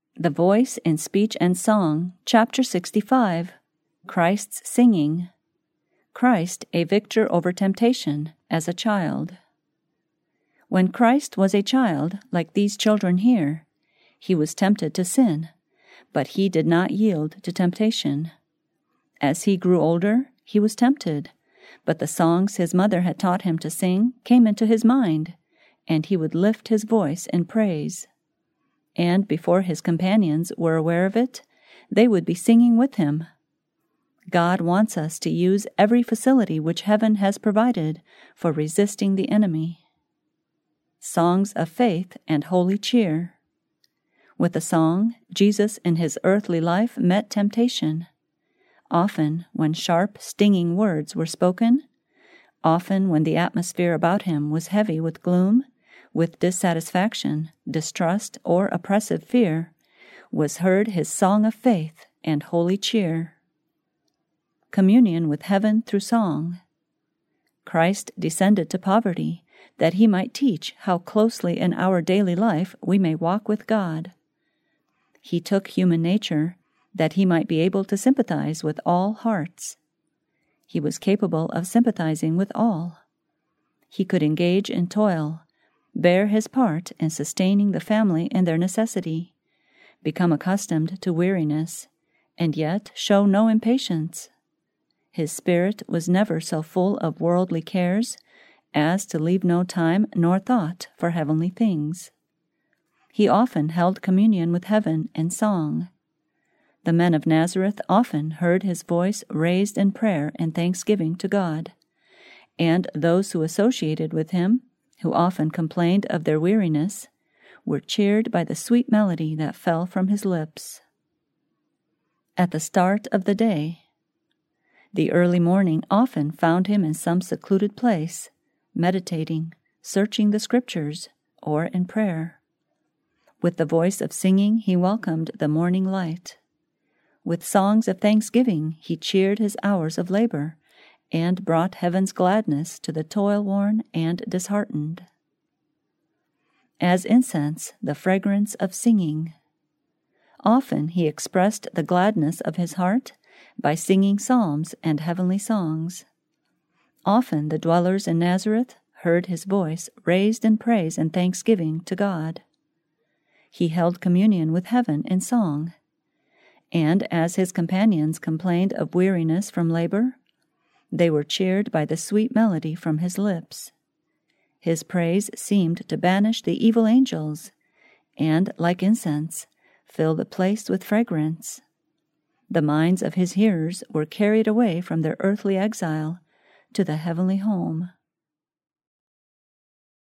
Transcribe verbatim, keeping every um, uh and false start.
The Voice in Speech and Song, Chapter sixty-five, Christ's Singing. Christ, a Victor over Temptation, as a Child. When Christ was a child, like these children here, he was tempted to sin, but he did not yield to temptation. As he grew older, he was tempted, but the songs his mother had taught him to sing came into his mind, and he would lift his voice in praise. And before his companions were aware of it, they would be singing with him. God wants us to use every facility which heaven has provided for resisting the enemy. Songs of faith and holy cheer. With a song, Jesus in his earthly life met temptation. Often when sharp, stinging words were spoken, often when the atmosphere about him was heavy with gloom, with dissatisfaction, distrust, or oppressive fear, was heard his song of faith and holy cheer. Communion with heaven through song. Christ descended to poverty, that he might teach how closely in our daily life we may walk with God. He took human nature, that he might be able to sympathize with all hearts. He was capable of sympathizing with all. He could engage in toil, bear his part in sustaining the family in their necessity, become accustomed to weariness, and yet show no impatience. His spirit was never so full of worldly cares as to leave no time nor thought for heavenly things. He often held communion with heaven in song. The men of Nazareth often heard his voice raised in prayer and thanksgiving to God, and those who associated with him, who often complained of their weariness, were cheered by the sweet melody that fell from his lips. At the start of the day, the early morning often found him in some secluded place, meditating, searching the Scriptures, or in prayer. With the voice of singing he welcomed the morning light. With songs of thanksgiving he cheered his hours of labor, and brought heaven's gladness to the toil-worn and disheartened. As incense, the fragrance of singing. Often he expressed the gladness of his heart by singing psalms and heavenly songs. Often the dwellers in Nazareth heard his voice raised in praise and thanksgiving to God. He held communion with heaven in song, and as his companions complained of weariness from labor, they were cheered by the sweet melody from his lips. His praise seemed to banish the evil angels, and, like incense, fill the place with fragrance. The minds of his hearers were carried away from their earthly exile to the heavenly home.